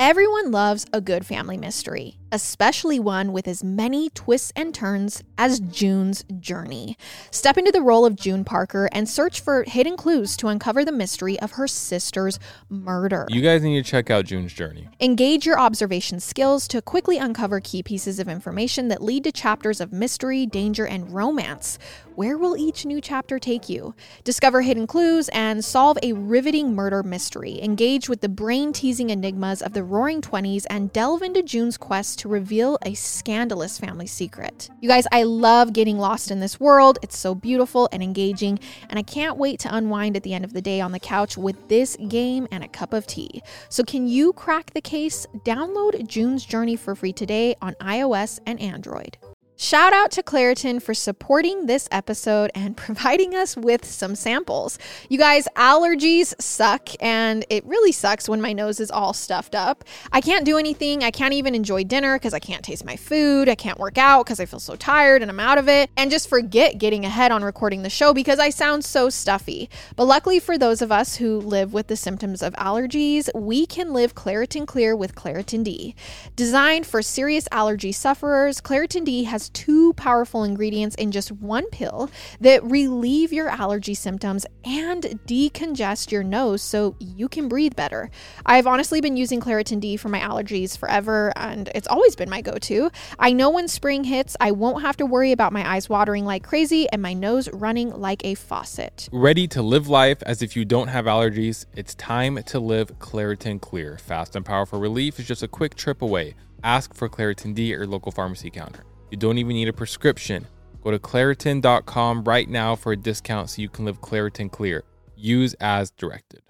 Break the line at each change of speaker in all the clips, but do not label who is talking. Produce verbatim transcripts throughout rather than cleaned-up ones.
Everyone loves a good family mystery, especially one with as many twists and turns as June's Journey. Step into the role of June Parker and search for hidden clues to uncover the mystery of her sister's murder.
You guys need to check out June's Journey.
Engage your observation skills to quickly uncover key pieces of information that lead to chapters of mystery, danger, and romance. Where will each new chapter take you? Discover hidden clues and solve a riveting murder mystery. Engage with the brain-teasing enigmas of the Roaring Twenties and delve into June's quest to reveal a scandalous family secret. You guys, I love getting lost in this world. It's so beautiful and engaging, and I can't wait to unwind at the end of the day on the couch with this game and a cup of tea. So can you crack the case? Download June's Journey for free today on iOS and Android. Shout out to Claritin for supporting this episode and providing us with some samples. You guys, allergies suck, and it really sucks when my nose is all stuffed up. I can't do anything. I can't even enjoy dinner because I can't taste my food. I can't work out because I feel so tired and I'm out of it. And just forget getting ahead on recording the show because I sound so stuffy. But luckily for those of us who live with the symptoms of allergies, we can live Claritin Clear with Claritin D. Designed for serious allergy sufferers, Claritin D has two powerful ingredients in just one pill that relieve your allergy symptoms and decongest your nose so you can breathe better. I've honestly been using Claritin D for my allergies forever, and it's always been my go-to. I know when spring hits, I won't have to worry about my eyes watering like crazy and my nose running like a faucet.
Ready to live life as if you don't have allergies? It's time to live Claritin Clear. Fast and powerful relief is just a quick trip away. Ask for Claritin D at your local pharmacy counter. You don't even need a prescription. Go to Claritin dot com right now for a discount so you can live Claritin Clear. Use as directed.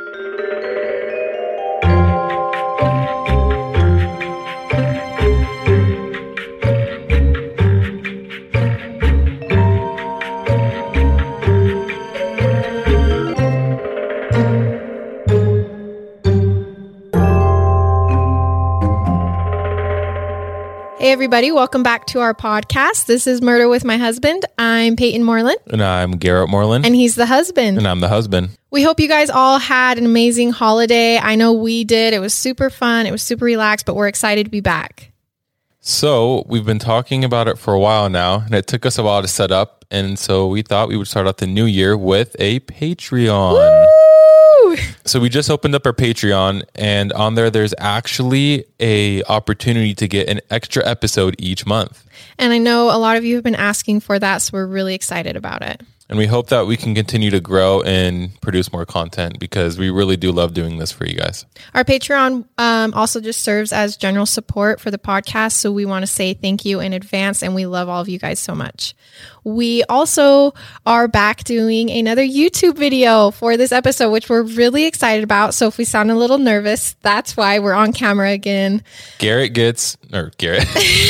Hey everybody, welcome back to our podcast. This is Murder with My Husband. I'm Peyton Moreland.
And I'm Garrett Moreland.
And he's the husband.
And I'm the husband.
We hope you guys all had an amazing holiday. I know we did. It was super fun. It was super relaxed, but we're excited to be back.
So we've been talking about it for a while now, and it took us a while to set up. And so we thought we would start out the new year with a Patreon.
Woo!
So we just opened up our Patreon, and on there, there's actually a opportunity to get an extra episode each month.
And I know a lot of you have been asking for that, so we're really excited about it.
And we hope that we can continue to grow and produce more content because we really do love doing this for you guys.
Our Patreon um, also just serves as general support for the podcast. So we want to say thank you in advance, and we love all of you guys so much. We also are back doing another YouTube video for this episode, which we're really excited about. So if we sound a little nervous, that's why we're on camera again.
Garrett gets, or Garrett,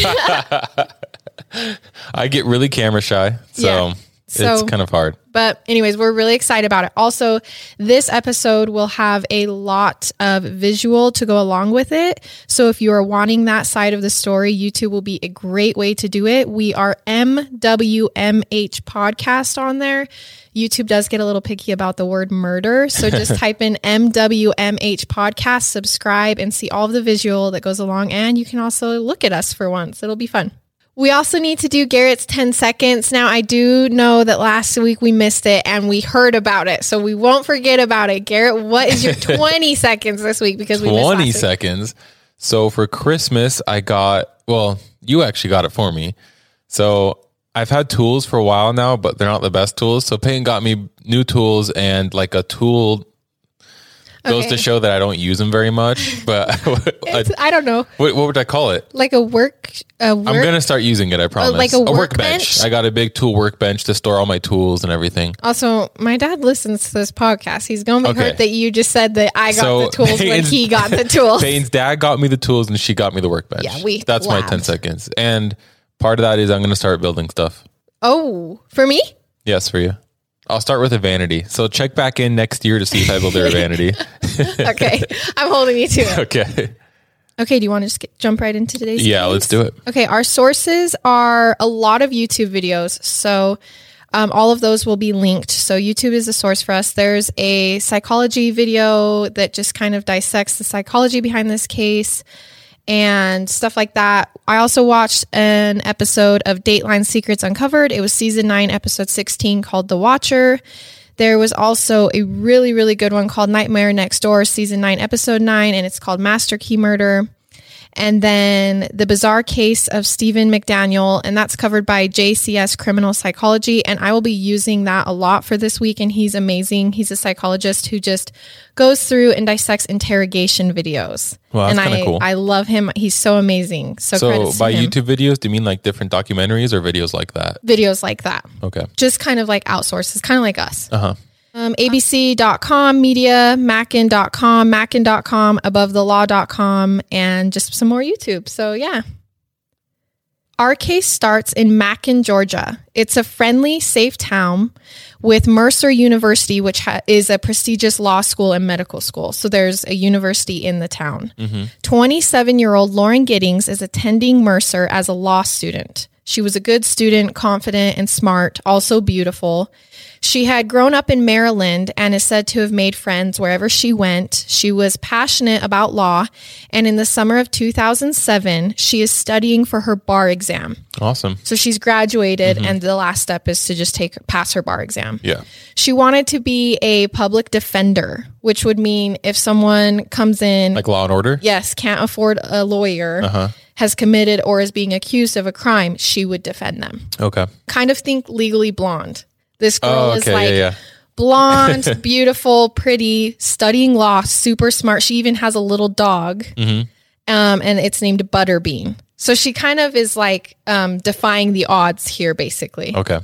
I get really camera shy. So. Yeah. So, it's kind of hard.
But anyways, we're really excited about it. Also, this episode will have a lot of visual to go along with it. So if you are wanting that side of the story, YouTube will be a great way to do it. We are M W M H podcast on there. YouTube does get a little picky about the word murder. So just type in M W M H podcast, subscribe, and see all of the visual that goes along. And you can also look at us for once. It'll be fun. We also need to do Garrett's ten seconds. Now, I do know that last week we missed it and we heard about it, so we won't forget about it. Garrett, what is your twenty seconds this week? Because we missed last week.
twenty seconds. So for Christmas, I got, well, you actually got it for me. So I've had tools for a while now, but they're not the best tools. So Peyton got me new tools and like a tool. Goes okay. To show that I don't use them very much, but I,
I don't know.
What, what would I call it?
Like a work. A work?
I'm going to start using it, I promise.
Uh, like a,
a
workbench?
workbench. I got a big tool workbench to store all my tools and everything.
Also, my dad listens to this podcast. He's going to be
okay.
hurt that you just said that I got
so
the tools
Peyton's,
when he got the tools.
Peyton's dad got me the tools and she got me the workbench.
Yeah, we
That's
laughed.
my ten seconds. And part of that is I'm going to start building stuff.
Oh, for me?
Yes, for you. I'll start with a vanity. So check back in next year to see if I build a vanity.
Okay. I'm holding you to it.
Okay.
Okay. Do you want to just get, jump right into today's
Yeah,
case?
Let's do it.
Okay. Our sources are a lot of YouTube videos. So Um, all of those will be linked. So YouTube is a source for us. There's a psychology video that just kind of dissects the psychology behind this case and stuff like that. I also watched an episode of Dateline Secrets Uncovered. It was season nine, episode sixteen, called The Watcher. There was also a really, really good one called Nightmare Next Door, season nine, episode nine, and it's called Master Key Murder. And then The Bizarre Case of Stephen McDaniel, and that's covered by J C S Criminal Psychology. And I will be using that a lot for this week, and he's amazing. He's a psychologist who just goes through and dissects interrogation videos.
Wow, that's
and
kind of
I,
cool.
I love him. He's so amazing. So,
So
credits
by
to him.
YouTube videos, do you mean like different documentaries or videos like that?
Videos like that.
Okay.
Just kind of like outsources, kind of like us.
Uh-huh.
Um, A B C dot com, media, Mackin dot com, Mackin dot com, above the law dot com, and just some more YouTube. So, yeah. Our case starts in Mackin, Georgia. It's a friendly, safe town with Mercer University, which ha- is a prestigious law school and medical school. So there's a university in the town. twenty-seven-year-old Lauren Giddings is attending Mercer as a law student. She was a good student, confident and smart, also beautiful. She had grown up in Maryland and is said to have made friends wherever she went. She was passionate about law, and in the summer of two thousand seven, she is studying for her bar exam.
Awesome.
So she's graduated, and the last step is to just take pass her bar exam.
Yeah.
She wanted to be a public defender, which would mean if someone comes in,
Like Law and Order?
yes, can't afford a lawyer,
Uh-huh.
has committed or is being accused of a crime, she would defend them.
Okay.
Kind of think Legally Blonde. This girl
Oh,
is
okay.
like
yeah, yeah.
blonde, beautiful, pretty, studying law, super smart. She even has a little dog,
Mm-hmm.
um, and it's named Butterbean. So she kind of is like um, defying the odds here, basically.
Okay.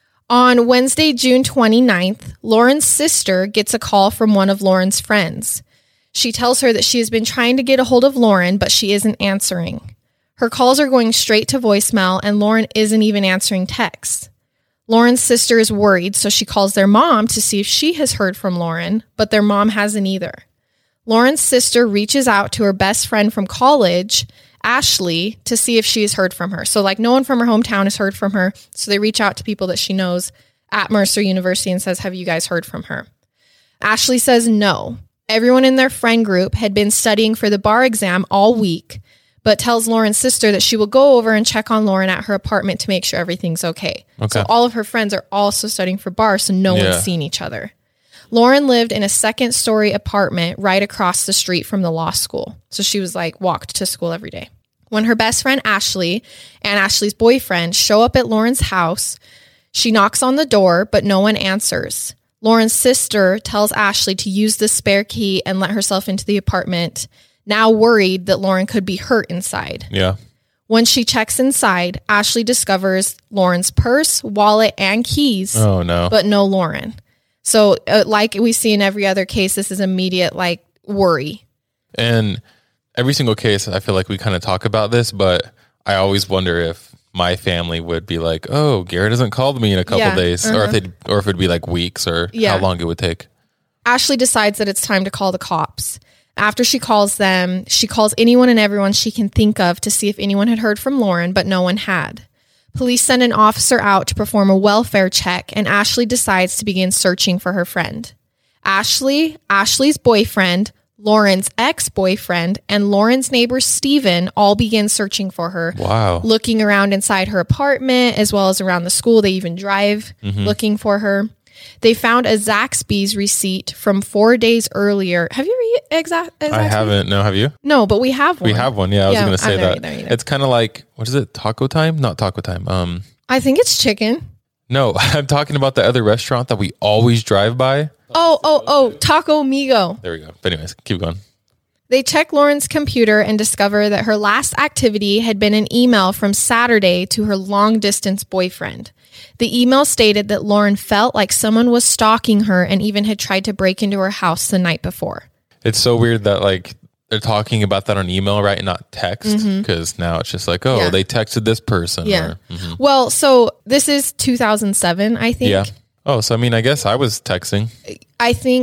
On Wednesday, June twenty-ninth, Lauren's sister gets a call from one of Lauren's friends. She tells her that she has been trying to get a hold of Lauren, but she isn't answering. Her calls are going straight to voicemail, and Lauren isn't even answering texts. Lauren's sister is worried, so she calls their mom to see if she has heard from Lauren, but their mom hasn't either. Lauren's sister reaches out to her best friend from college, Ashley, to see if she has heard from her. So like no one from her hometown has heard from her. So they reach out to people that she knows at Mercer University and says, have you guys heard from her? Ashley says no. Everyone in their friend group had been studying for the bar exam all week, but tells Lauren's sister that she will go over and check on Lauren at her apartment to make sure everything's okay.
Okay.
So all of her friends are also studying for bar, so no
Yeah.
one's seen each other. Lauren lived in a second story apartment right across the street from the law school. So she was like walked to school every day. When her best friend Ashley and Ashley's boyfriend show up at Lauren's house, she knocks on the door, but no one answers. Lauren's sister tells Ashley to use the spare key and let herself into the apartment, now worried that Lauren could be hurt inside.
Yeah.
When she checks inside, Ashley discovers Lauren's purse, wallet, and keys,
Oh, no.
but no Lauren. So uh, like we see in every other case, this is immediate like worry.
And every single case, I feel like we kind of talk about this, but I always wonder if my family would be like, oh, Garrett hasn't called me in a couple
Yeah,
days, or if they or if it'd be like weeks, or
Yeah.
how long it would take.
Ashley decides that it's time to call the cops. After she calls them, she calls anyone and everyone she can think of to see if anyone had heard from Lauren, but no one had. Police send an officer out to perform a welfare check, and Ashley decides to begin searching for her friend. Ashley, Ashley's boyfriend, Lauren's ex-boyfriend, and Lauren's neighbor Steven all begin searching for her.
Wow.
Looking around inside her apartment as well as around the school. They even drive
Mm-hmm.
looking for her. They found a Zaxby's receipt from four days earlier. Have you ever exa- a Zaxby's?
I haven't. No, have you?
No, but we have one.
We have one. Yeah, I was
Yeah,
going to say
I've never
that.
either, either.
It's kind of like, what is it? Taco Time? Not Taco Time. Um,
I think it's chicken.
no, I'm talking about the other restaurant that we always drive by.
Oh, oh, oh, Taco Migo.
There we go. But anyways, keep going.
They check Lauren's computer and discover that her last activity had been an email from Saturday to her long-distance boyfriend. The email stated that Lauren felt like someone was stalking her and even had tried to break into her house the night before.
It's so weird that like they're talking about that on email, right? And not text. Because now it's just like, oh,
Yeah.
they texted this person.
Yeah.
Or, mhm.
Well, so this is two thousand seven, I think.
Yeah. Oh, so I mean, I guess I was texting.
I think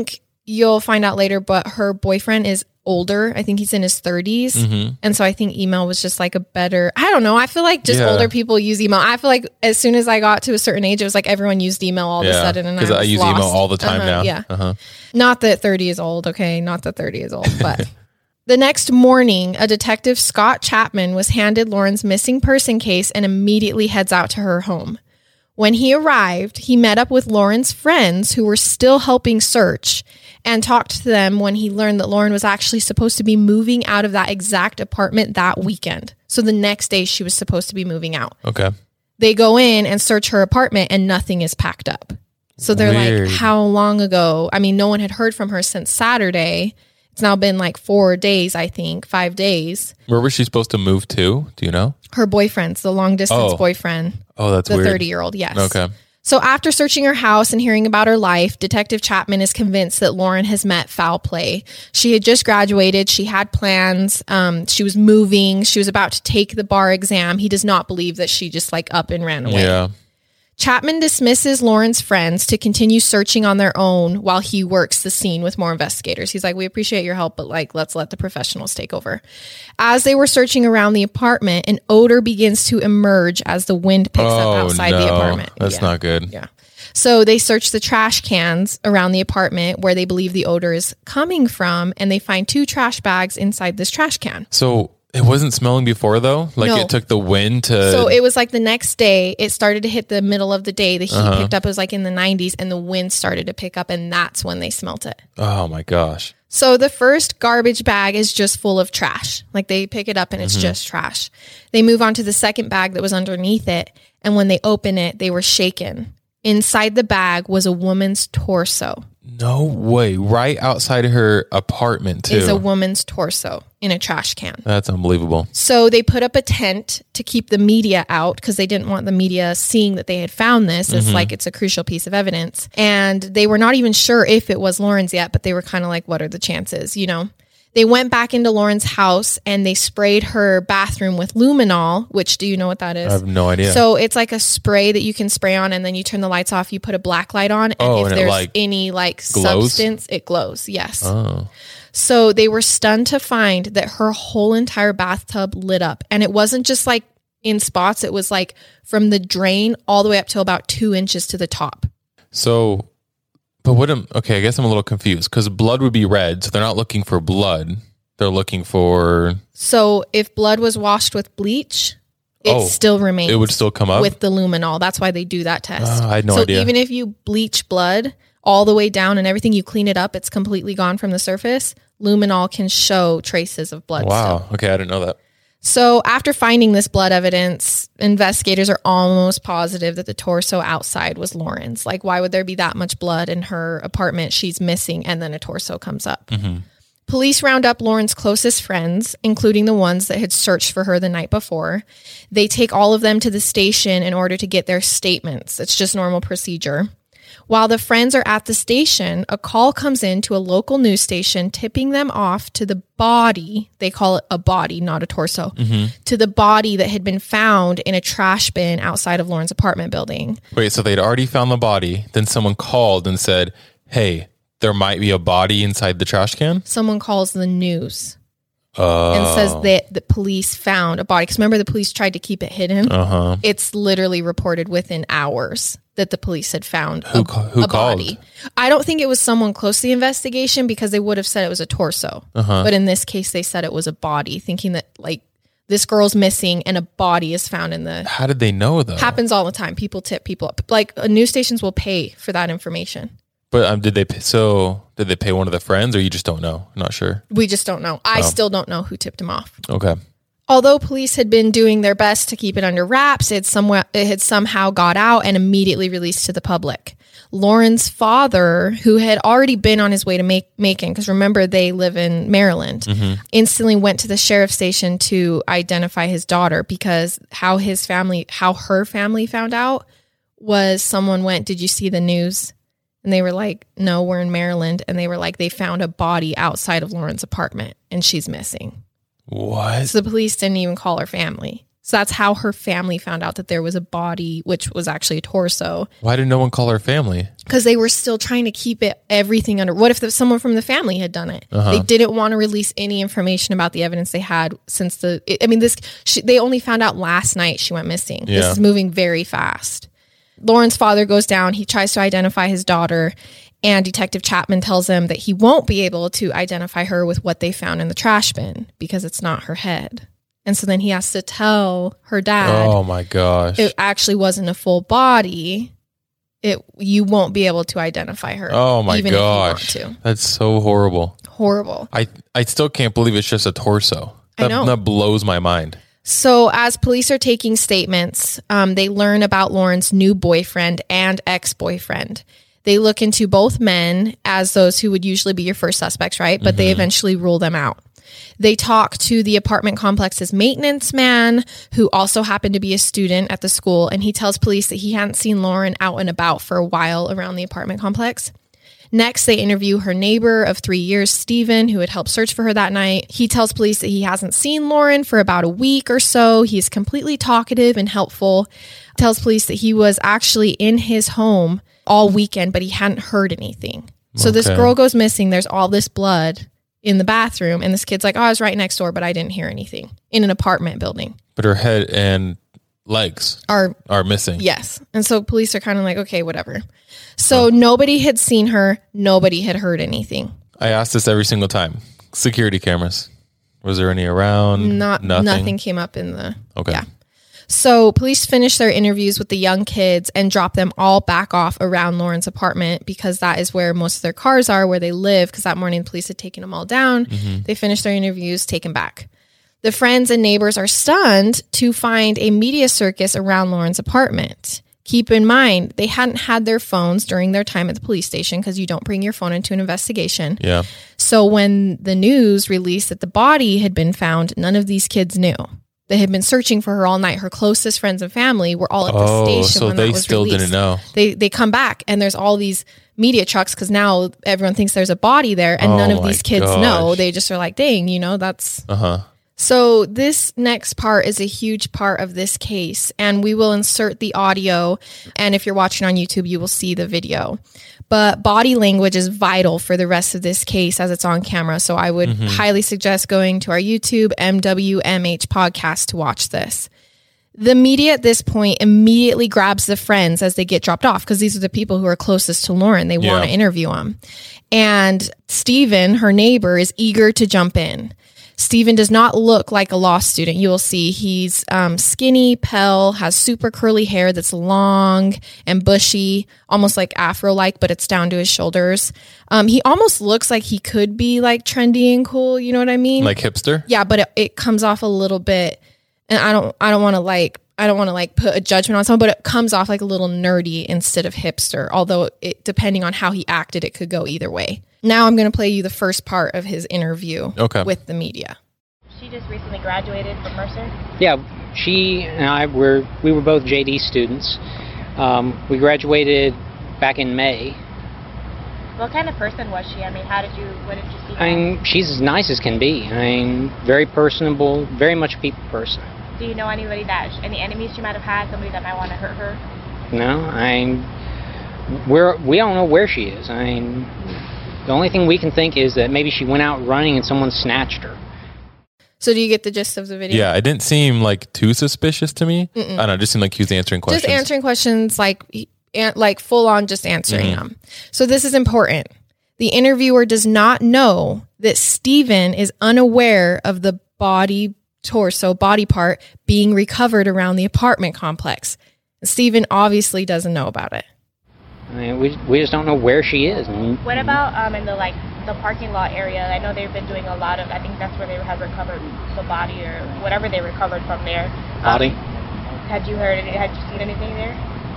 you'll find out later, but her boyfriend is older. I think he's in his thirties. Mm-hmm. And so I think email was just like a better, I don't know. I feel like just yeah. older people use email. I feel like as soon as I got to a certain age, it was like everyone used email all yeah. of a sudden. And
Because I, I use
lost.
email all the time
uh-huh,
now.
Yeah.
Uh-huh.
Not that thirty is old. Okay. Not that thirty is old, but the next morning, a detective, Scott Chapman, was handed Lauren's missing person case and immediately heads out to her home. When he arrived, he met up with Lauren's friends who were still helping search and talked to them when he learned that Lauren was actually supposed to be moving out of that exact apartment that weekend. So the next day she was supposed to be moving out.
Okay.
They go in and search her apartment and nothing is packed up. So they're Weird. like, how long ago? I mean, no one had heard from her since Saturday. It's now been like four days, I think, five days.
Where was she supposed to move to? Do you know?
Her boyfriend's the long distance
oh.
boyfriend.
Oh, that's
the
weird.
The thirty-year-old, yes.
Okay.
So after searching her house and hearing about her life, Detective Chapman is convinced that Lauren has met foul play. She had just graduated. She had plans. Um, she was moving. She was about to take the bar exam. He does not believe that she just like up and ran away.
Yeah.
Chapman dismisses Lauren's friends to continue searching on their own while he works the scene with more investigators. He's like, we appreciate your help, but like, let's let the professionals take over. As they were searching around the apartment, an odor begins to emerge as the wind picks
oh,
up outside
no.
the apartment.
That's
yeah.
not good.
Yeah. So they search the trash cans around the apartment where they believe the odor is coming from, and they find two trash bags inside this trash can.
So it wasn't smelling before, though? Like, no. It took the wind to...
So it was like the next day, it started to hit the middle of the day. The heat uh-huh. picked up. It was like in the nineties, and the wind started to pick up, and that's when they smelt it.
Oh, my gosh.
So the first garbage bag is just full of trash. Like, they pick it up, and it's mm-hmm. just trash. They move on to the second bag that was underneath it, and when they open it, they were shaken. Inside the bag was a woman's torso.
No way. Right outside of her apartment, too.
Is a woman's torso in a trash can.
That's unbelievable.
So they put up a tent to keep the media out because they didn't want the media seeing that they had found this. It's mm-hmm. like it's a crucial piece of evidence. And they were not even sure if it was Lauren's yet, but they were kind of like, what are the chances, you know? They went back into Lauren's house and they sprayed her bathroom with luminol, which, do you know what that is?
I have no idea.
So it's like a spray that you can spray on, and then you turn the lights off, you put a black light on, and
oh,
if
and
there's
like
any like
glows?
substance, it glows. Yes.
Oh.
So they were stunned to find that her whole entire bathtub lit up. And it wasn't just like in spots. It was like from the drain all the way up to about two inches to the top.
So... But what am, okay, I guess I'm a little confused because blood would be red. So they're not looking for blood. They're looking for...
So if blood was washed with bleach, it
oh,
still remains.
It would still come up?
With the luminol. That's why they do that test.
Uh, I had no
so
idea.
So even if you bleach blood all the way down and everything, you clean it up, it's completely gone from the surface. Luminol can show traces of blood.
Wow.
Still.
Okay, I didn't know that.
So after finding this blood evidence, investigators are almost positive that the torso outside was Lauren's. Like, why would there be that much blood in her apartment? She's missing, and then a torso comes up. Mm-hmm. Police round up Lauren's closest friends, including the ones that had searched for her the night before. They take all of them to the station in order to get their statements. It's just normal procedure. While the friends are at the station, a call comes in to a local news station tipping them off to the body. They call it a body, not a torso. Mm-hmm. To the body that had been found in a trash bin outside of Lauren's apartment building.
Wait, so they'd already found the body. Then someone called and said, hey, there might be a body inside the trash can?
Someone calls the news.
Oh.
And says that the police found a body. Because remember, the police tried to keep it hidden. Uh-huh. It's literally reported within hours that the police had found
who,
a,
who
a body. I don't think it was someone close to the investigation because they would have said it was a torso. Uh-huh. But in this case, they said it was a body, thinking that like this girl's missing and a body is found in the...
How did they know, though?
Happens all the time. People tip people up. Like uh, news stations will pay for that information.
But um, did they pay, so did they pay one of the friends, or you just don't know? I'm not sure.
We just don't know. I
oh.
still don't know who tipped him off.
Okay.
Although police had been doing their best to keep it under wraps, it, somewhat, it had somehow got out and immediately released to the public. Lauren's father, who had already been on his way to make, Macon, because remember, they live in Maryland, mm-hmm. instantly went to the sheriff's station to identify his daughter, because how his family, how her family found out was someone went, did you see the news? And they were like, no, we're in Maryland. And they were like, they found a body outside of Lauren's apartment and she's missing.
What?
So the police didn't even call her family.
So that's how her family found out that there was a body, which was actually a torso.
Why did no one call her family?
Because they were still trying to keep it everything under. What if the, someone from the family had done it? Uh-huh. They didn't want to release any information about the evidence they had since the. I mean, this she, they only found out last night she went missing. Yeah. This is moving very fast. Lauren's father goes down. He tries to identify his daughter, and Detective Chapman tells him that he won't be able to identify her with what they found in the trash bin because it's not her head. And so then he has to tell her dad,
oh my gosh,
it actually wasn't a full body. It you won't be able to identify her.
Oh my
even
gosh,
if you want to.
That's so horrible.
Horrible.
I I still can't believe it's just a torso. That,
I know.
That blows my mind.
So as police are taking statements, um, they learn about Lauren's new boyfriend and ex-boyfriend. They look into both men as those who would usually be your first suspects, right? But mm-hmm. they eventually rule them out. They talk to the apartment complex's maintenance man, who also happened to be a student at the school, and he tells police that he hadn't seen Lauren out and about for a while around the apartment complex. Next, they interview her neighbor of three years, Steven, who had helped search for her that night. He tells police that he hasn't seen Lauren for about a week or so. He's completely talkative and helpful. Tells police that he was actually in his home all weekend, but he hadn't heard anything. So okay. This girl goes missing. There's all this blood in the bathroom, and this kid's like, oh, I was right next door, but I didn't hear anything in an apartment building.
But her head and legs
are
are missing.
Yes. And so police are kind of like, okay, whatever. So huh. Nobody had seen her. Nobody had heard anything.
I ask this every single time. Security cameras. Was there any around?
Not nothing. Nothing came up in the.
Okay.
Yeah. So police finish their interviews with the young kids and drop them all back off around Lauren's apartment because that is where most of their cars are, where they live, because that morning the police had taken them all down. Mm-hmm. They finished their interviews, taken back. The friends and neighbors are stunned to find a media circus around Lauren's apartment. Keep in mind, they hadn't had their phones during their time at the police station because you don't bring your phone into an investigation.
Yeah.
So when the news released that the body had been found, none of these kids knew. They had been searching for her all night. Her closest friends and family were all at the
oh,
station
so
when
they
that was
still
released.
Didn't know.
They they come back and there's all these media trucks because now everyone thinks there's a body there, and
oh
none of these kids
gosh.
know. They just are like, dang, you know, that's.
Uh huh.
So this next part is a huge part of this case, and we will insert the audio. And if you're watching on YouTube, you will see the video. But body language is vital for the rest of this case as it's on camera. So I would mm-hmm. highly suggest going to our YouTube M W M H podcast to watch this. The media at this point immediately grabs the friends as they get dropped off because these are the people who are closest to Lauren. They yeah. want to interview them. And Steven, her neighbor, is eager to jump in. Steven does not look like a law student. You will see he's um, skinny, pale, has super curly hair that's long and bushy, almost like afro-like, but it's down to his shoulders. Um, he almost looks like he could be like trendy and cool. You know what I mean?
Like hipster?
Yeah, but it, it comes off a little bit, and I don't, I don't want to like, I don't want to like put a judgment on someone, but it comes off like a little nerdy instead of hipster. Although it, depending on how he acted, it could go either way. Now I'm going to play you the first part of his interview
okay.
with the media.
She just recently graduated from Mercer?
Yeah, she and I were, we were both J D students. Um, we graduated back in May.
What kind of person was she? I mean, how did you, what did you see?
I mean, she's as nice as can be. I mean, very personable, very much a people person.
Do you know anybody that, any enemies she might have had, somebody that might want to hurt her?
No, I mean, we're, we don't know where she is. I mean, the only thing we can think is that maybe she went out running and someone snatched her.
So do you get the gist of the video?
Yeah, it didn't seem like too suspicious to me. Mm-mm. I don't know, it just seemed like he was answering questions.
Just answering questions, like like full on just answering mm-hmm. them. So this is important. The interviewer does not know that Steven is unaware of the body, torso, body part being recovered around the apartment complex. Steven obviously doesn't know about it.
I mean, we we just don't know where she is. I mean,
what about um in the like the parking lot area? I know they've been doing a lot of. I think that's where they have recovered the body or whatever they recovered from there.
Body.
Um, had you heard? Had you seen anything there?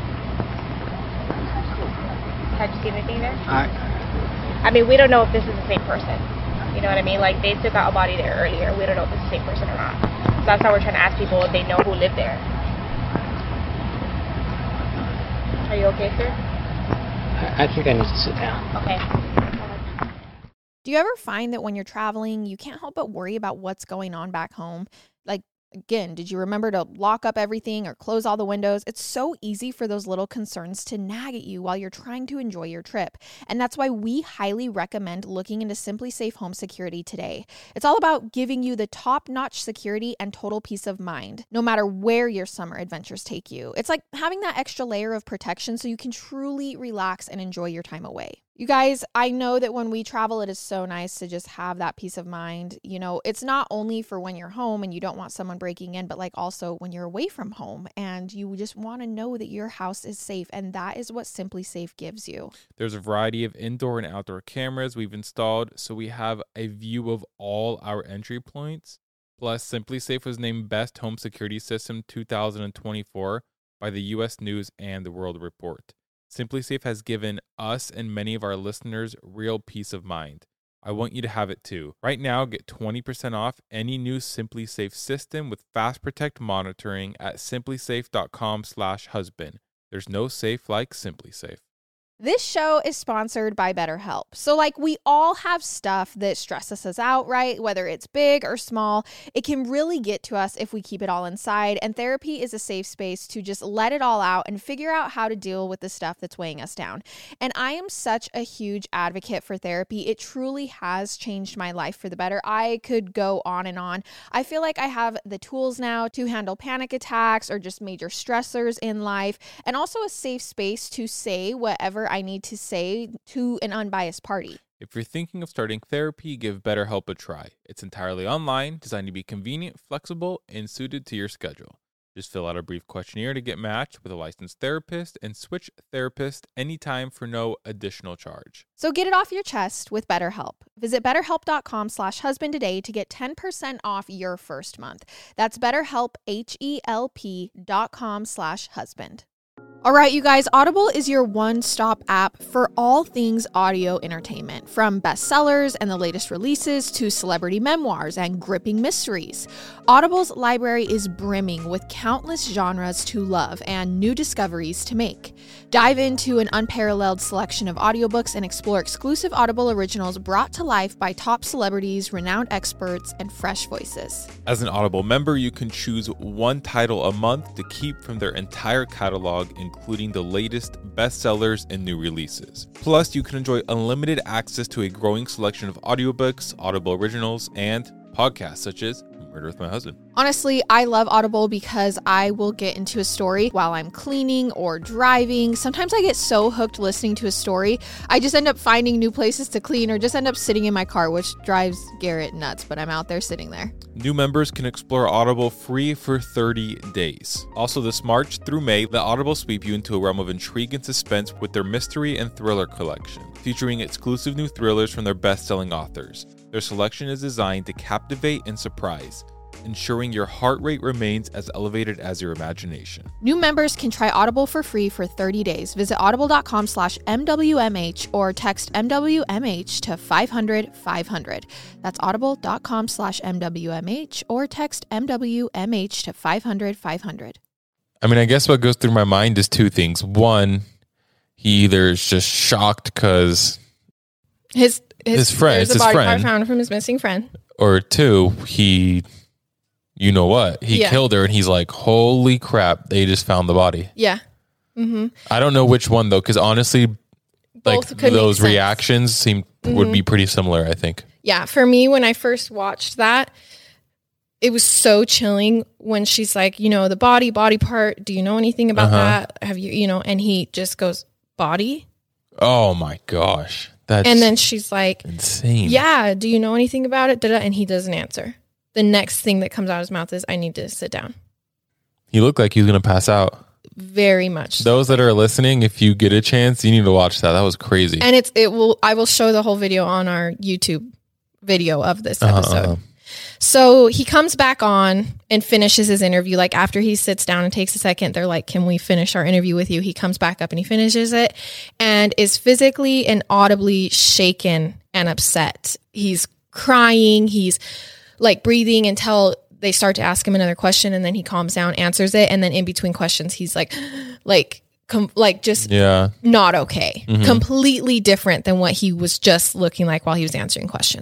Had you seen anything there?
I.
I mean, we don't know if this is the same person. You know what I mean? Like they took out a body there earlier. We don't know if it's the same person or not. So that's how we're trying to ask people if they know who lived there. Are you okay, sir?
I think I need to sit down.
Okay.
Do you ever find that when you're traveling, you can't help but worry about what's going on back home? Like, Again, did you remember to lock up everything or close all the windows? It's so easy for those little concerns to nag at you while you're trying to enjoy your trip. And that's why we highly recommend looking into SimpliSafe Home Security today. It's all about giving you the top-notch security and total peace of mind, no matter where your summer adventures take you. It's like having that extra layer of protection so you can truly relax and enjoy your time away. You guys, I know that when we travel, it is so nice to just have that peace of mind. You know, it's not only for when you're home and you don't want someone breaking in, but like also when you're away from home and you just want to know that your house is safe. And that is what SimpliSafe gives you.
There's a variety of indoor and outdoor cameras we've installed, so we have a view of all our entry points. Plus, SimpliSafe was named Best Home Security System two thousand twenty-four by the U S News and the World Report. SimpliSafe has given us and many of our listeners real peace of mind. I want you to have it too. Right now, get twenty percent off any new SimpliSafe system with Fast Protect monitoring at simplisafe.com slash husband. There's no safe like SimpliSafe.
This show is sponsored by BetterHelp. So like we all have stuff that stresses us out, right? Whether it's big or small, it can really get to us if we keep it all inside. And therapy is a safe space to just let it all out and figure out how to deal with the stuff that's weighing us down. And I am such a huge advocate for therapy. It truly has changed my life for the better. I could go on and on. I feel like I have the tools now to handle panic attacks or just major stressors in life, and also a safe space to say whatever I need to say to an unbiased party.
If you're thinking of starting therapy, give BetterHelp a try. It's entirely online, designed to be convenient, flexible, and suited to your schedule. Just fill out a brief questionnaire to get matched with a licensed therapist and switch therapist anytime for no additional charge.
So get it off your chest with BetterHelp. Visit betterhelp.com slash husband today to get ten percent off your first month. That's BetterHelp, H-E-L-P dot com slash husband. All right, you guys, Audible is your one-stop app for all things audio entertainment, from bestsellers and the latest releases to celebrity memoirs and gripping mysteries. Audible's library is brimming with countless genres to love and new discoveries to make. Dive into an unparalleled selection of audiobooks and explore exclusive Audible originals brought to life by top celebrities, renowned experts, and fresh voices.
As an Audible member, you can choose one title a month to keep from their entire catalog, including the latest bestsellers and new releases. Plus, you can enjoy unlimited access to a growing selection of audiobooks, Audible originals, and podcasts such as Murder with My Husband.
Honestly, I love Audible because I will get into a story while I'm cleaning or driving. Sometimes I get so hooked listening to a story, I just end up finding new places to clean or just end up sitting in my car, which drives Garrett nuts, but I'm out there sitting there.
New members can explore Audible free for thirty days. Also, this March through May, let Audible sweep you into a realm of intrigue and suspense with their mystery and thriller collection, featuring exclusive new thrillers from their best-selling authors. Their selection is designed to captivate and surprise, ensuring your heart rate remains as elevated as your imagination.
New members can try Audible for free for thirty days. Visit audible.com slash MWMH or text M W M H to five hundred five hundred. That's audible.com slash MWMH or text M W M H to five hundred five hundred.
I mean, I guess what goes through my mind is two things. One, he either is just shocked because
His his,
His friend-
there's
it's
a
his
body
friend.
part found from his missing friend.
or two, he, you know what? He
Yeah.
killed her and he's like, holy crap, they just found the body.
Yeah. Mm-hmm.
I don't know which one though, because honestly, like
Both could make
those
sense.
reactions seem would be pretty similar, I think.
Yeah. For me, when I first watched that, it was so chilling when she's like, you know, the body, body part. Do you know anything about
Uh-huh.
that? Have you, you know, and he just goes, body.
Oh my gosh. That's
And then she's like,
insane.
yeah, do you know anything about it? Da-da. And he doesn't answer. The next thing that comes out of his mouth is, I need to sit down.
He looked like he was going to pass out.
Very much. so.
Those that are listening, if you get a chance, you need to watch that. That was crazy.
And it's, it will, I will show the whole video on our YouTube video of this
Uh-huh,
episode.
uh-huh.
So he comes back on and finishes his interview. Like after he sits down and takes a second, they're like, can we finish our interview with you? He comes back up and he finishes it and is physically and audibly shaken and upset. He's crying. He's like breathing until they start to ask him another question. And then he calms down, answers it. And then in between questions, he's like, like, com- like just
Yeah.
not okay.
Mhm.
Completely different than what he was just looking like while he was answering questions.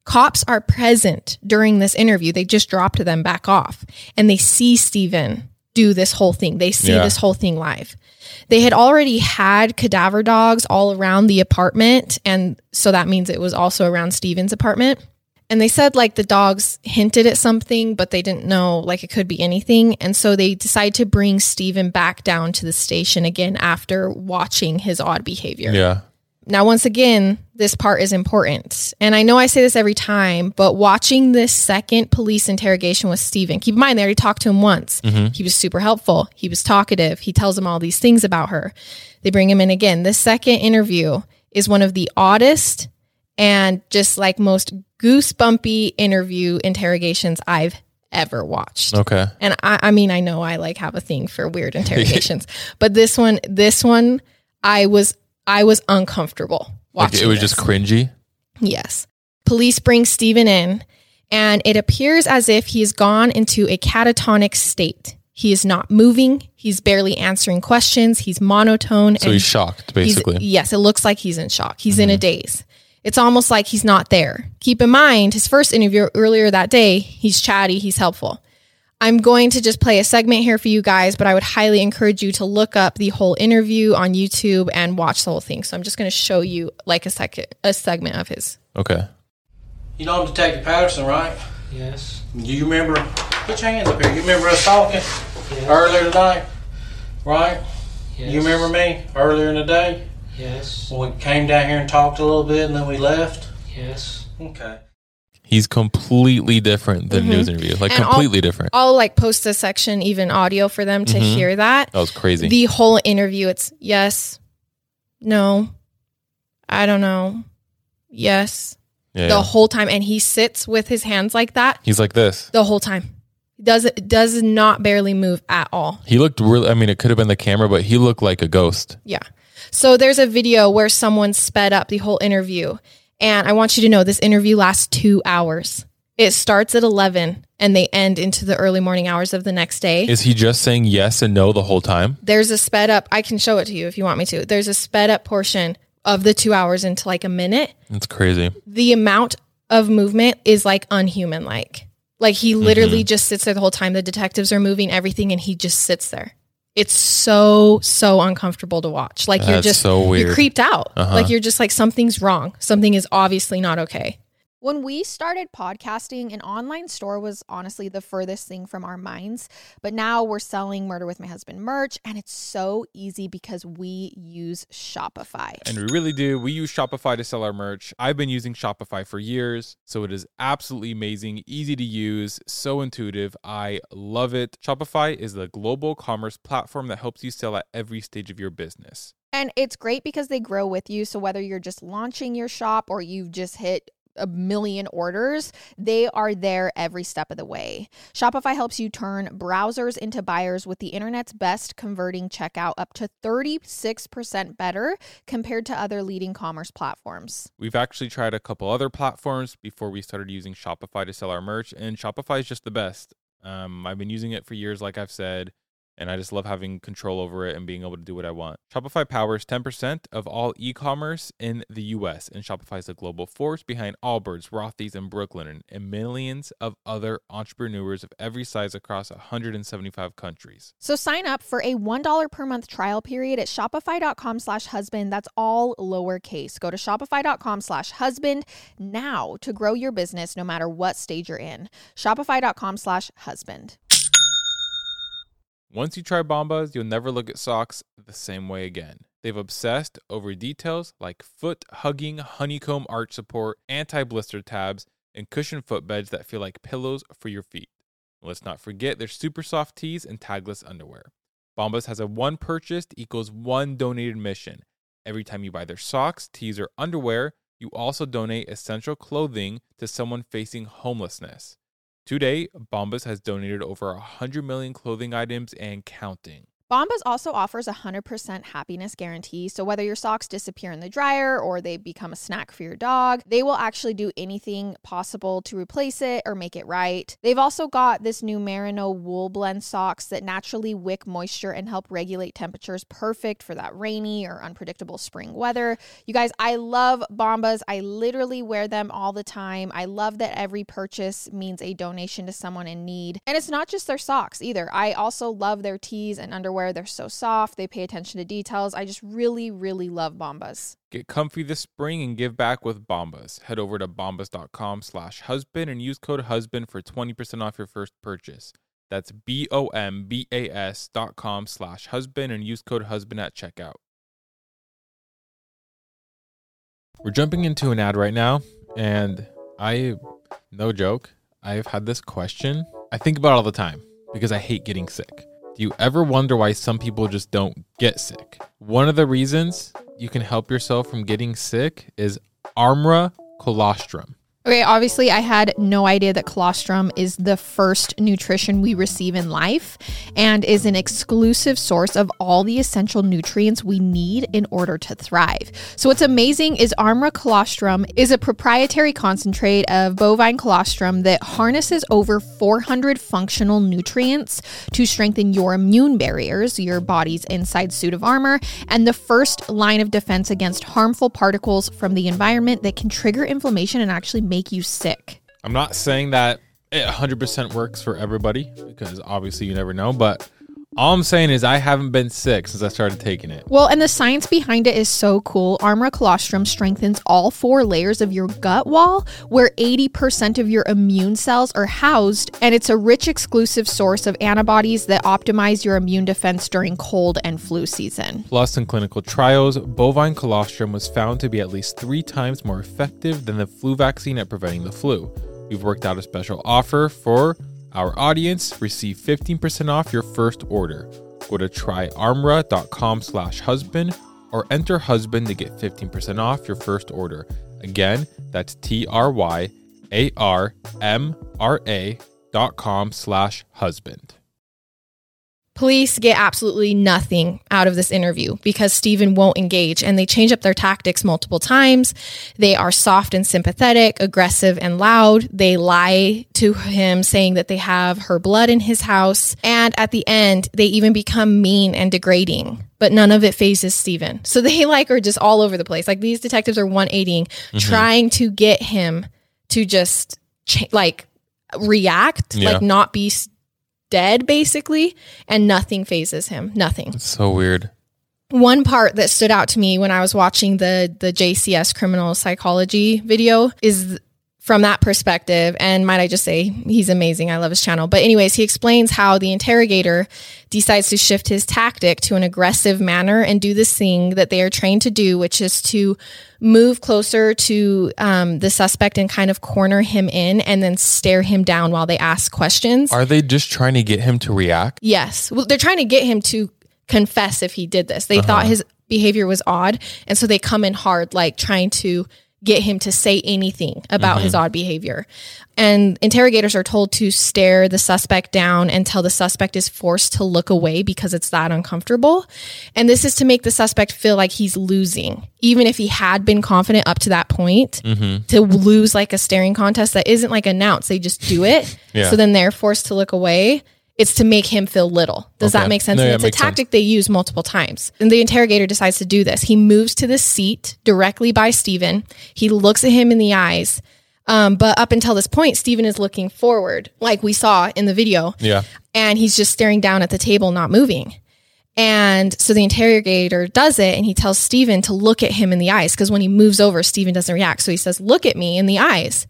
Cops are present during this interview. They just dropped them back off, and they see Steven do this whole thing. They see
Yeah.
this whole thing live. They had already had cadaver dogs all around the apartment, and so that means it was also around Steven's apartment. And they said like the dogs hinted at something, but they didn't know, like it could be anything. And so they decided to bring Steven back down to the station again after watching his odd behavior.
Yeah.
Now, once again, this part is important. And I know I say this every time, but watching this second police interrogation with Steven, keep in mind, they already talked to him once.
Mm-hmm.
He was super helpful. He was talkative. He tells them all these things about her. They bring him in again. This second interview is one of the oddest and just like most goosebumpy interview interrogations I've ever watched.
Okay.
And I, I mean, I know I like have a thing for weird interrogations, but this one, this one, I was, I was uncomfortable watching.
Like it was
this.
just cringy.
Yes. Police bring Steven in, and it appears as if he's gone into a catatonic state. He is not moving. He's barely answering questions. He's monotone.
So he's shocked,
he's-
basically.
yes, it looks like he's in shock. He's in a daze. It's almost like he's not there. Keep in mind, his first interview earlier that day, he's chatty, he's helpful. I'm going to just play a segment here for you guys, but I would highly encourage you to look up the whole interview on YouTube and watch the whole thing. So I'm just going to show you like a second, a segment of his.
Okay.
You know Detective Patterson, right?
Yes.
Do you remember? Put your hands up here. You remember us talking
Yes.
earlier tonight, right?
Yes.
You remember me earlier in the day?
Yes.
When we came down here and talked a little bit and then we left?
Yes.
Okay.
He's completely different than
Mhm.
news interview. Like
And
completely
I'll,
different.
I'll like post a section, even audio for them to
Mhm.
hear that.
That was crazy.
The whole interview, it's yes, no, I don't know, yes,
yeah,
the
yeah.
whole time. And he sits with his hands like that
He's like this.
the whole time. Does does not barely move at all.
He looked really, I mean, it could have been the camera, but he looked like a ghost.
Yeah. So there's a video where someone sped up the whole interview. And I want you to know this interview lasts two hours. It starts at eleven and they end into the early morning hours of the next day.
Is he just saying yes and no the whole time?
There's a sped up. I can show it to you if you want me to. There's a sped up portion of the two hours into like a minute.
It's crazy.
The amount of movement is like unhuman like. Like he literally
Mm-hmm.
just sits there the whole time. The detectives are moving everything and he just sits there. It's so, so uncomfortable to watch. Like you're
That's
just,
so weird.
you're creeped out.
Uh-huh.
Like you're just like, something's wrong. Something is obviously not okay.
When we started podcasting, an online store was honestly the furthest thing from our minds. But now we're selling Murder with My Husband merch, and it's so easy because we use Shopify.
And we really do. We use Shopify to sell our merch. I've been using Shopify for years, so it is absolutely amazing, easy to use, so intuitive. I love it. Shopify is the global commerce platform that helps you sell at every stage of your business.
And it's great because they grow with you. So whether you're just launching your shop or you've just hit a million orders, they are there every step of the way. Shopify helps you turn browsers into buyers with the internet's best converting checkout, up to thirty-six percent better compared to other leading commerce platforms.
We've actually tried a couple other platforms before we started using Shopify to sell our merch, and Shopify is just the best. Um, I've been using it for years, like I've said, and I just love having control over it and being able to do what I want. Shopify powers ten percent of all e-commerce in the U S, and Shopify is a global force behind Allbirds, Rothy's, and Brooklinen, and millions of other entrepreneurs of every size across one hundred seventy-five countries.
So sign up for a one dollar per month trial period at shopify.com slash husband. That's all lowercase. Go to shopify.com slash husband now to grow your business no matter what stage you're in. Shopify.com slash husband.
Once you try Bombas, you'll never look at socks the same way again. They've obsessed over details like foot-hugging honeycomb arch support, anti-blister tabs, and cushioned footbeds that feel like pillows for your feet. Let's not forget their super soft tees and tagless underwear. Bombas has a one purchased equals one donated mission. Every time you buy their socks, tees, or underwear, you also donate essential clothing to someone facing homelessness. To date, Bombas has donated over one hundred million clothing items and counting.
Bombas also offers a one hundred percent happiness guarantee, so whether your socks disappear in the dryer or they become a snack for your dog, they will actually do anything possible to replace it or make it right. They've also got this new Merino wool blend socks that naturally wick moisture and help regulate temperatures, perfect for that rainy or unpredictable spring weather. You guys, I love Bombas. I literally wear them all the time. I love that every purchase means a donation to someone in need. And it's not just their socks either. I also love their tees and underwear. They're so soft. They pay attention to details. I just really, really love Bombas.
Get comfy this spring and give back with Bombas. Head over to bombas.com slash husband and use code husband for twenty percent off your first purchase. That's B-O-M-B-A-S dot com slash husband and use code husband at checkout. We're jumping into an ad right now, and I, no joke, I've had this question. I think about it all the time because I hate getting sick. Do you ever wonder why some people just don't get sick? One of the reasons you can help yourself from getting sick is Armra Colostrum.
Okay, obviously I had no idea that colostrum is the first nutrition we receive in life and is an exclusive source of all the essential nutrients we need in order to thrive. So what's amazing is Armra Colostrum is a proprietary concentrate of bovine colostrum that harnesses over four hundred functional nutrients to strengthen your immune barriers, your body's inside suit of armor, and the first line of defense against harmful particles from the environment that can trigger inflammation and actually make you sick.
I'm not saying that it one hundred percent works for everybody because obviously you never know, but all I'm saying is I haven't been sick since I started taking it.
Well, and the science behind it is so cool. Armra Colostrum strengthens all four layers of your gut wall where eighty percent of your immune cells are housed, and it's a rich exclusive source of antibodies that optimize your immune defense during cold and flu season.
Plus, in clinical trials, bovine colostrum was found to be at least three times more effective than the flu vaccine at preventing the flu. We've worked out a special offer for our audience. Receive fifteen percent off your first order. Go to tryarmra.com slash husband or enter husband to get fifteen percent off your first order. Again, that's T-R-Y-A-R-M-R-A dot com slash husband.
Police get absolutely nothing out of this interview because Stephen won't engage, and they change up their tactics multiple times. They are soft and sympathetic, aggressive and loud. They lie to him saying that they have her blood in his house. And at the end, they even become mean and degrading, but none of it phases Stephen. So they like are just all over the place. Like these detectives are one eightying, mm-hmm. trying to get him to just cha- like react,
Yeah.
like not be dead basically, and nothing phases him. Nothing.
It's so weird.
One part that stood out to me when I was watching the the J C S criminal psychology video is from that perspective, and might I just say he's amazing. I love his channel. But anyways, he explains how the interrogator decides to shift his tactic to an aggressive manner and do this thing that they are trained to do, which is to move closer to um, the suspect and kind of corner him in and then stare him down while they ask questions.
Are they just trying to get him to react?
Yes. Well, they're trying to get him to confess if he did this. They
Uh-huh.
thought his behavior was odd, and so they come in hard, like trying to get him to say anything about
Mm-hmm.
his odd behavior. And interrogators are told to stare the suspect down until the suspect is forced to look away because it's that uncomfortable. And this is to make the suspect feel like he's losing, even if he had been confident up to that point.
Mm-hmm.
To lose like a staring contest that isn't like announced, they just do it.
Yeah.
So then they're forced to look away. It's to make him feel little. Does
Okay.
that make sense?
No,
And
yeah,
it's
it
a
makes sense.
tactic they use multiple times. And the interrogator decides to do this. He moves to the seat directly by Stephen. He looks at him in the eyes. Um, but up until this point, Stephen is looking forward, like we saw in the video.
Yeah.
And he's just staring down at the table, not moving. And so the interrogator does it, and he tells Stephen to look at him in the eyes, because when he moves over, Stephen doesn't react. So he says, "Look at me in the eyes."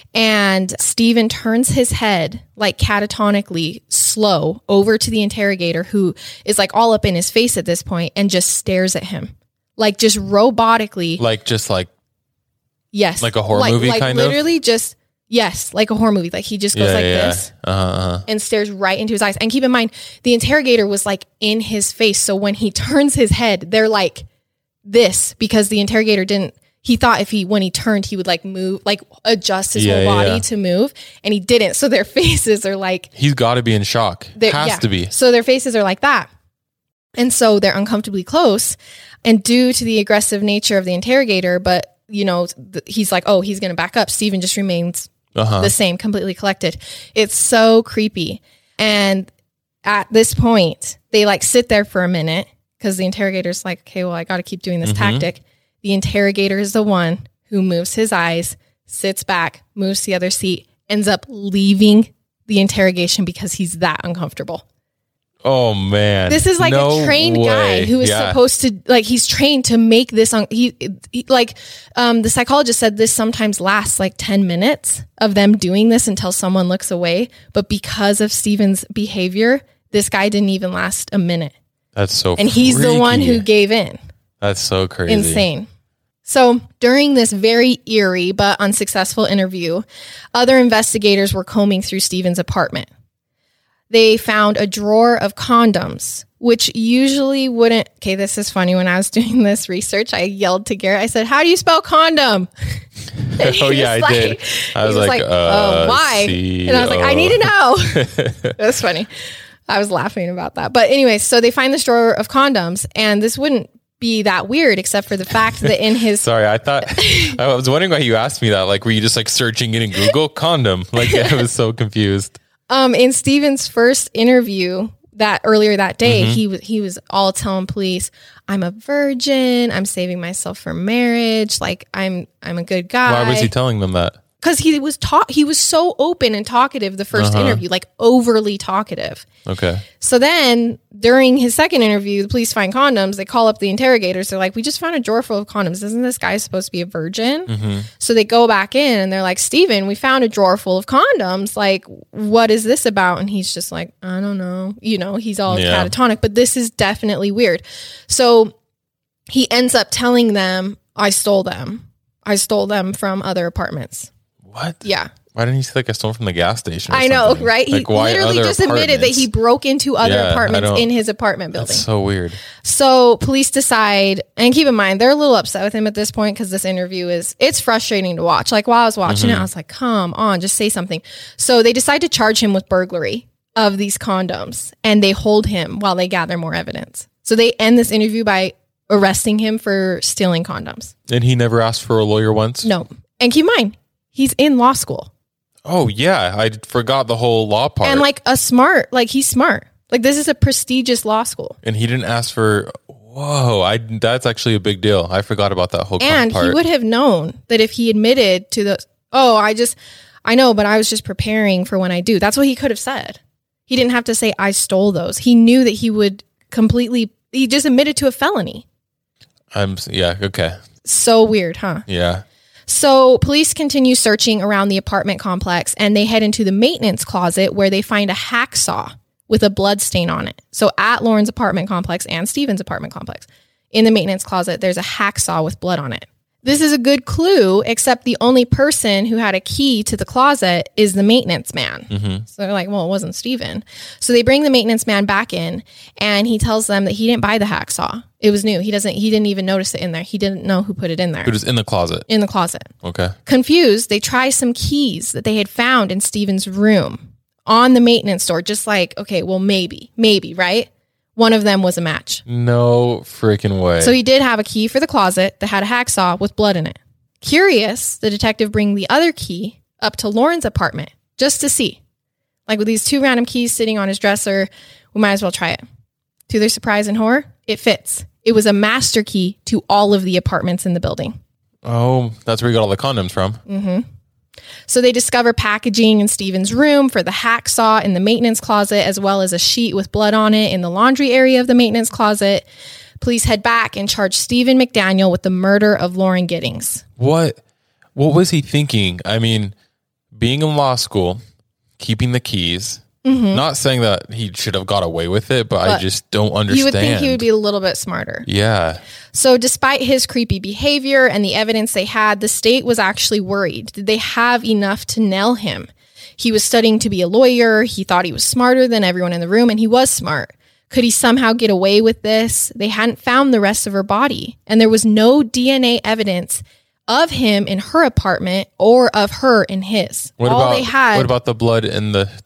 And Stephen turns his head like catatonically slow over to the interrogator, who is like all up in his face at this point, and just stares at him. Like just robotically.
Like just like
Yes.
like a horror
like,
movie
like
kind of?
literally just, yes, like a horror movie. Like he just goes
yeah,
like
yeah,
this.
yeah. Uh-huh, uh-huh.
And stares right into his eyes. And keep in mind, the interrogator was like in his face. So when he turns his head, they're like this, because the interrogator didn't, he thought if he, when he turned, he would like move, like adjust his
Yeah,
whole body
yeah.
to move. And he didn't. So their faces are like,
He's got to be in shock.
they're-
Has
yeah.
to be.
So their faces are like that. And so they're uncomfortably close. And due to the aggressive nature of the interrogator, but, you know, th- he's like, oh, he's going to back up. Stephen just remains uh-huh. the same, completely collected. It's so creepy. And at this point, they like sit there for a minute because the interrogator's like, okay, well, I got to keep doing this mm-hmm. tactic. The interrogator is the one who moves his eyes, sits back, moves to the other seat, ends up leaving the interrogation because he's that uncomfortable.
Oh man.
This is like no a trained way. guy who is yeah. supposed to, like, he's trained to make this un- he, he like um the psychologist said this sometimes lasts like ten minutes of them doing this until someone looks away, but because of Stephen's behavior, this guy didn't even last a minute.
That's so
And he's
freaky.
the one who gave in.
That's so crazy.
Insane. So during this very eerie but unsuccessful interview, other investigators were combing through Stephen's apartment. They found a drawer of condoms, which usually wouldn't. Okay, this is funny. When I was doing this research, I yelled to Garrett. I said, "How do you spell condom?"
Oh yeah, I
like,
did. I was, was like,
like
uh,
uh, "Why?"
C-
and I was like, "I need to know." It was funny. I was laughing about that. But anyway, so they find this drawer of condoms, and this wouldn't be that weird except for the fact that in his
sorry I thought I was wondering why you asked me that. Like, were you just like searching it in Google condom? Like, I was so confused.
Um, in Stephen's first interview that earlier that day, mm-hmm. he was he was all telling police, "I'm a virgin. I'm saving myself for marriage. Like, I'm I'm a good guy."
Why was he telling them that?
Because he was ta- he was so open and talkative the first uh-huh. interview, like overly talkative.
Okay.
So then during his second interview, the police find condoms. They call up the interrogators. They're like, "We just found a drawer full of condoms. Isn't this guy supposed to be a virgin?" Mm-hmm. So they go back in and they're like, "Stephen, we found a drawer full of condoms. Like, what is this about?" And he's just like, "I don't know." You know, he's all yeah. catatonic, but this is definitely weird. So he ends up telling them, "I stole them. I stole them from other apartments."
What?
Yeah.
Why didn't he say like I stole from the gas station? Or
I know,
something?
right?
Like,
he literally just admitted that he broke into other
yeah,
apartments in his apartment building.
That's so weird.
So police decide, and keep in mind, they're a little upset with him at this point because this interview is, it's frustrating to watch. Like while I was watching mm-hmm. it, I was like, come on, just say something. So they decide to charge him with burglary of these condoms, and they hold him while they gather more evidence. So they end this interview by arresting him for stealing condoms.
And he never asked for a lawyer once?
No. And keep in mind, he's in law school.
Oh, yeah. I forgot the whole law part.
And like a smart, like he's smart. Like this is a prestigious law school.
And he didn't ask for, whoa, I that's actually a big deal. I forgot about that whole
and
part.
And he would have known that if he admitted to the, oh, I just, I know, but I was just preparing for when I do. That's what he could have said. He didn't have to say, I stole those. He knew that he would completely, he just admitted to a felony.
I'm, yeah, okay.
So weird, huh?
Yeah.
So police continue searching around the apartment complex, and they head into the maintenance closet where they find a hacksaw with a blood stain on it. So at Lauren's apartment complex and Stephen's apartment complex, in the maintenance closet, there's a hacksaw with blood on it. This is a good clue, except the only person who had a key to the closet is the maintenance man. Mm-hmm. So they're like, well, it wasn't Stephen. So they bring the maintenance man back in, and he tells them that he didn't buy the hacksaw. It was new. He doesn't. He didn't even notice it in there. He didn't know who put it in there.
It was in the closet.
In the closet.
Okay.
Confused, they try some keys that they had found in Stephen's room on the maintenance door. Just like, okay, well, maybe, maybe, right? One of them was a match.
No freaking way.
So he did have a key for the closet that had a hacksaw with blood in it. Curious, the detective bring the other key up to Lauren's apartment just to see. Like with these two random keys sitting on his dresser, we might as well try it. To their surprise and horror, it fits. It was a master key to all of the apartments in the building.
Oh, that's where you got all the condoms from.
Mm-hmm. So they discover packaging in Stephen's room for the hacksaw in the maintenance closet, as well as a sheet with blood on it in the laundry area of the maintenance closet. Police head back and charge Stephen McDaniel with the murder of Lauren Giddings.
What? What was he thinking? I mean, being in law school, keeping the keys, mm-hmm. not saying that he should have got away with it, but, but I just don't understand.
You would think he would be a little bit smarter.
Yeah.
So despite his creepy behavior and the evidence they had, the state was actually worried. Did they have enough to nail him? He was studying to be a lawyer. He thought he was smarter than everyone in the room, and he was smart. Could he somehow get away with this? They hadn't found the rest of her body, and there was no D N A evidence of him in her apartment or of her in his.
What
All
about,
they had.
What about the blood in the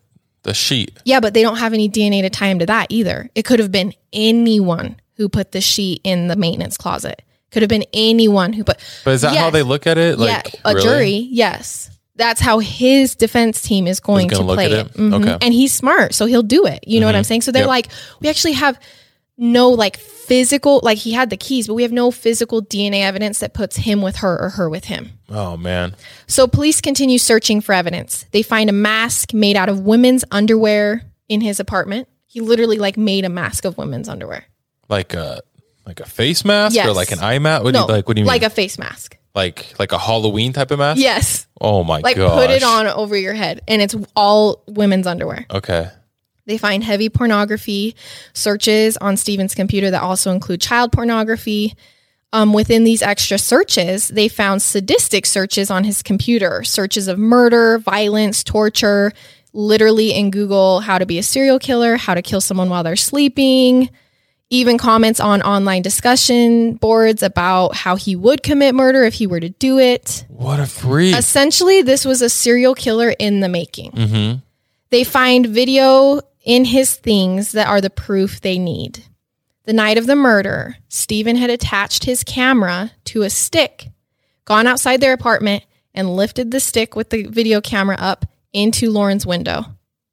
The sheet.
Yeah, but they don't have any D N A to tie him to that either. It could have been anyone who put the sheet in the maintenance closet. Could have been anyone who put.
But is that
yes.
how they look at it? Like,
yeah, a
really?
jury. Yes, that's how his defense team is going to
gonna look
play
at
it.
it?
Mhm.
Okay.
And he's smart, so he'll do it. You know
Mhm.
what I'm saying? So they're
Yep.
like, we actually have no like physical, like he had the keys, but we have no physical D N A evidence that puts him with her or her with him.
Oh man.
So police continue searching for evidence. They find a mask made out of women's underwear in his apartment. He literally like made a mask of women's underwear.
Like a like a face mask
Yes.
or like an eye mask? What do
No,
you like? What do you
like
mean?
a face mask.
like like a Halloween type of mask?
Yes.
Oh my
Like
gosh.
put it on over your head and it's all women's underwear.
Okay.
They find heavy pornography searches on Stephen's computer that also include child pornography. Um, within these extra searches, they found sadistic searches on his computer, searches of murder, violence, torture, literally in Google, how to be a serial killer, how to kill someone while they're sleeping, even comments on online discussion boards about how he would commit murder if he were to do it.
What a freak.
Essentially, this was a serial killer in the making.
Mm-hmm.
They find video in his things that are the proof they need. The night of the murder, Stephen had attached his camera to a stick, gone outside their apartment, and lifted the stick with the video camera up into Lauren's window.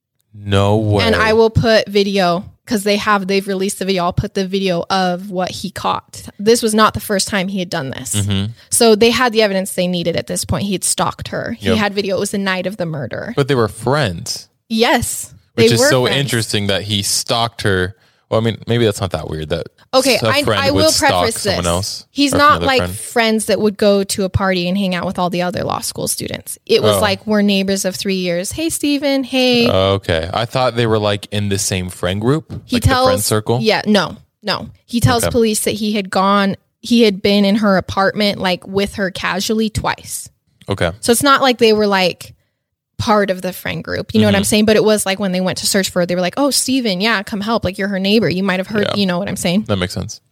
No way.
And I will put video, because they have, they've released the video. I'll put the video of what he caught. This was not the first time he had done this.
Mm-hmm.
So they had the evidence they needed at this point. He had stalked her. He
Yep.
had video. It was the night of the murder.
But they were friends.
Yes.
Which
they
is
were
so
friends.
interesting that he stalked her. Well, I mean, maybe that's not that weird. That
Okay,
a
I,
friend
I
would
will
stalk
preface
someone
this.
else.
He's
or
not
another
like
friend.
friends that would go to a party and hang out with all the other law school students. It was
Oh.
like, we're neighbors of three years. Hey, Stephen. Hey.
Okay, I thought they were like in the same friend group,
he
like
tells,
the friend circle.
Yeah, no, no. He tells
Okay.
police that he had gone, he had been in her apartment, like with her casually twice.
Okay.
So it's not like they were like part of the friend group. You know
Mm-hmm.
what I'm saying? But it was like when they went to search for her, they were like, oh, Stephen, yeah, come help. Like you're her neighbor. You might have heard,
Yeah.
you know what I'm saying?
That makes sense.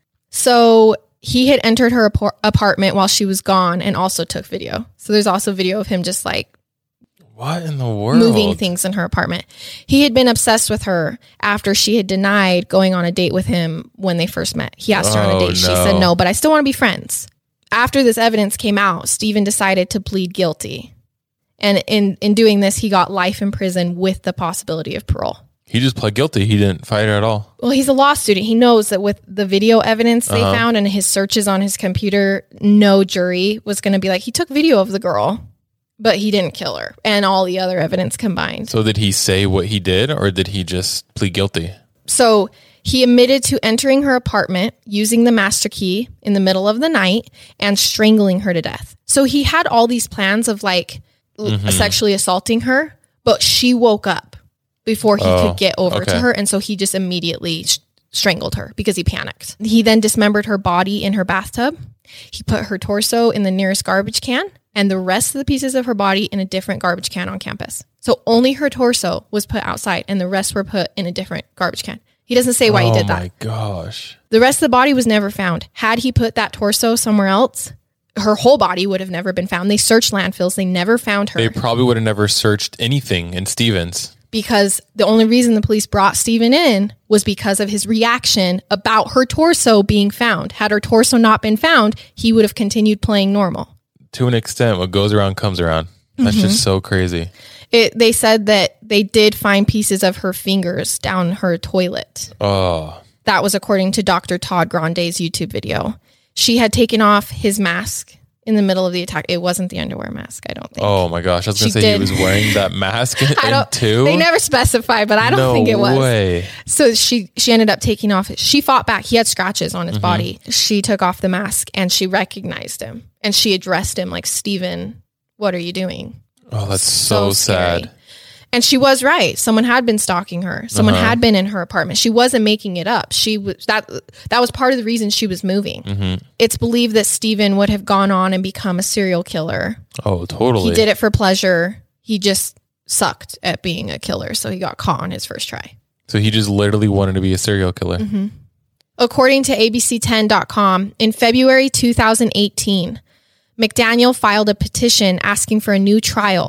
So he had entered her apar- apartment while she was gone and also took video. So there's also video of him just like
What in the world?
moving things in her apartment. He had been obsessed with her after she had denied going on a date with him when they first met. He asked her on a
Oh,
date. She
no.
said no, but I still want to be friends. After this evidence came out, Stephen decided to plead guilty. And in, in doing this, he got life in prison with the possibility of parole.
He just pled guilty. He didn't fight her at all.
Well, he's a law student. He knows that with the video evidence they
Uh-huh.
found and his searches on his computer, no jury was going to be like, he took video of the girl, but he didn't kill her, and all the other evidence combined.
So did he say what he did, or did he just plead guilty?
So he admitted to entering her apartment using the master key in the middle of the night and strangling her to death. So he had all these plans of like l-
Mm-hmm.
sexually assaulting her, but she woke up before he
Oh,
could get over
okay.
to her. And so he just immediately sh- strangled her because he panicked. He then dismembered her body in her bathtub. He put her torso in the nearest garbage can and the rest of the pieces of her body in a different garbage can on campus. So only her torso was put outside and the rest were put in a different garbage can. He doesn't say why
oh
he did that.
my gosh.
The rest of the body was never found. Had he put that torso somewhere else, her whole body would have never been found. They searched landfills. They never found her
They probably would have never searched anything in Stevens.
because the only reason the police brought Stephen in was because of his reaction about her torso being found. Had her torso not been found, he would have continued playing normal.
To an extent, what goes around comes around. That's
Mm-hmm.
just so crazy.
It, they said that they did find pieces of her fingers down her toilet.
Oh,
That was according to Doctor Todd Grande's YouTube video. She had taken off his mask in the middle of the attack. It wasn't the underwear mask, I don't think.
oh my gosh. I was going
She
to say
did.
he was wearing that mask
I
in
don't,
two.
They never specified, but I don't
no
think it was.
way.
So she she ended up taking off. She fought back. He had scratches on his
Mm-hmm.
body. She took off the mask and she recognized him and she addressed him like, Stephen, what are you doing?
Oh, that's so,
scary.
sad.
And she was right. Someone had been stalking her. Someone
Uh-huh.
had been in her apartment. She wasn't making it up. She was that that was part of the reason she was moving.
Mm-hmm.
It's believed that Stephen would have gone on and become a serial killer.
Oh, totally.
He did it for pleasure. He just sucked at being a killer, so he got caught on his first try.
So he just literally wanted to be a serial killer.
Mm-hmm. According to A B C ten dot com, in February two thousand eighteen, McDaniel filed a petition asking for a new trial.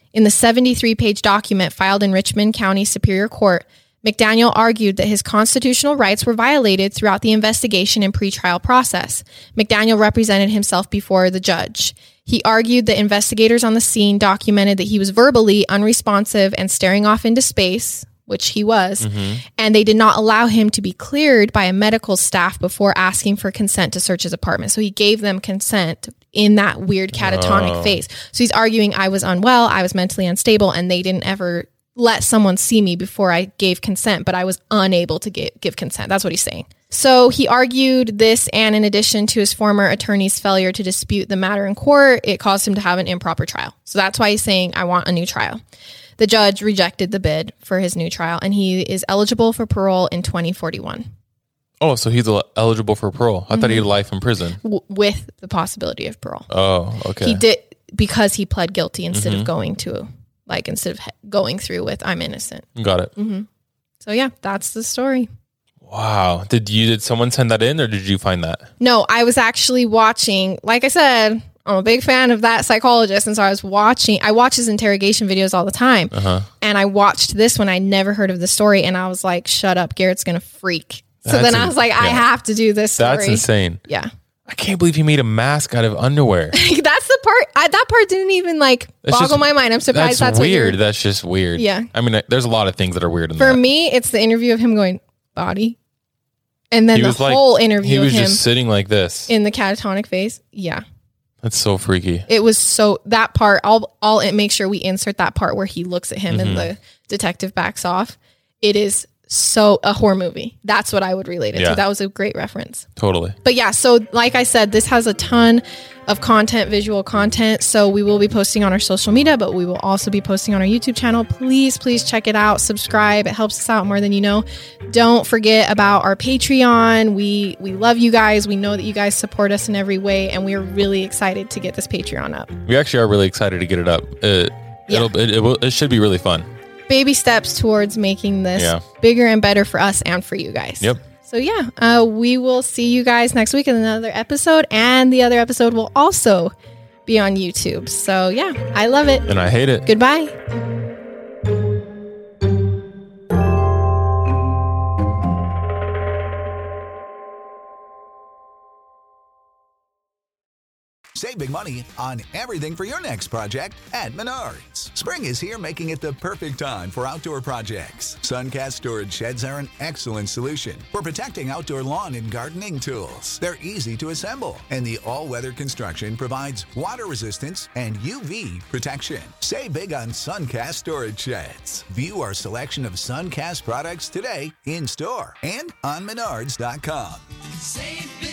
In the seventy-three page document filed in Richmond County Superior Court, McDaniel argued that his constitutional rights were violated throughout the investigation and pretrial process. McDaniel represented himself before the judge. He argued that investigators on the scene documented that he was verbally unresponsive and staring off into space, which he was, mm-hmm. and they did not allow him to be cleared by a medical staff before asking for consent to search his apartment. So he gave them consent in that weird catatonic oh. phase. So he's arguing I was unwell, I was mentally unstable, and they didn't ever let someone see me before I gave consent, but I was unable to give, give consent. That's what he's saying. So he argued this, and in addition to his former attorney's failure to dispute the matter in court, it caused him to have an improper trial. So that's why he's saying, I want a new trial. The judge rejected the bid for his new trial, and he is eligible for parole in twenty forty-one.
Oh, so he's eligible for parole. I mm-hmm. thought he had life in prison.
W- with the possibility of parole.
Oh, okay.
He did, because he pled guilty instead mm-hmm. of going to... Like instead of going through with I'm innocent.
Got it.
Mm-hmm. So yeah, that's the story.
Wow. Did you, did someone send that in or did you find that?
No, I was actually watching, like I said, I'm a big fan of that psychologist. And so I was watching, I watch his interrogation videos all the time. Uh-huh. And I watched this one. I never heard of the story. And I was like, shut up, Garrett's going to freak. So that's then I was like, in, I yeah. have to do this story.
That's insane.
Yeah.
I can't believe he made a mask out of underwear.
That's the part. I, that part didn't even like that's boggle just, my mind. I'm surprised that's,
that's weird.
What
that's just weird.
Yeah.
I mean, there's a lot of things that are weird in
For
that.
me, it's the interview of him going, body. And then
he
the whole
like,
interview
he was
of him
just sitting like this.
In the catatonic phase. Yeah.
That's so freaky.
It was so, that part, I'll, I'll make sure we insert that part where he looks at him mm-hmm. and the detective backs off. It is so a horror movie. That's what I would relate it yeah. to. That was a great reference.
Totally.
But yeah, so like I said, this has a ton of content, visual content. So we will be posting on our social media, but we will also be posting on our YouTube channel. Please, please check it out. Subscribe. It helps us out more than you know. Don't forget about our Patreon. We we love you guys. We know that you guys support us in every way, and we are really excited to get this Patreon up.
We actually are really excited to get it up. It, yeah. it'll, it, it, will, it should be really fun.
Baby steps towards making this yeah. bigger and better for us and for you guys.
Yep.
So yeah, uh, we will see you guys next week in another episode, and the other episode will also be on YouTube. So yeah, I love it.
And I hate it.
Goodbye.
Save big money on everything for your next project at Menards. Spring is here, making it the perfect time for outdoor projects. Suncast storage sheds are an excellent solution for protecting outdoor lawn and gardening tools. They're easy to assemble, and the all-weather construction provides water resistance and U V protection. Save big on Suncast storage sheds. View our selection of Suncast products today in store and on menards dot com.
Save big.